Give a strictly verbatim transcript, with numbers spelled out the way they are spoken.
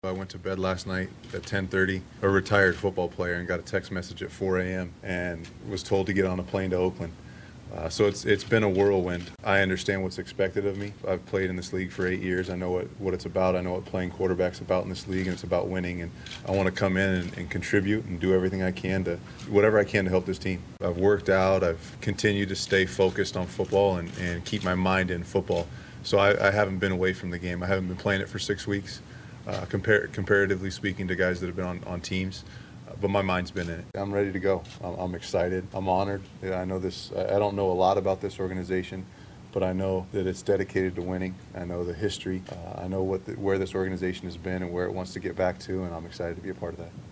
I went to bed last night at ten thirty, a retired football player, and got a text message at four a m and was told to get on a plane to Oakland. Uh, so it's it's been a whirlwind. I understand what's expected of me. I've played in this league for eight years. I know what, what it's about. I know what playing quarterback's about in this league, and it's about winning. And I want to come in and, and contribute and do everything I can to, whatever I can to help this team. I've worked out. I've continued to stay focused on football and, and keep my mind in football. So I, I haven't been away from the game. I haven't been playing it for six weeks. Uh, compar comparatively speaking to guys that have been on, on teams, uh, but my mind's been in it. I'm ready to go. I'm, I'm excited. I'm honored. I know this. I don't know a lot about this organization, but I know that it's dedicated to winning. I know the history. Uh, I know what the, where this organization has been and where it wants to get back to, and I'm excited to be a part of that.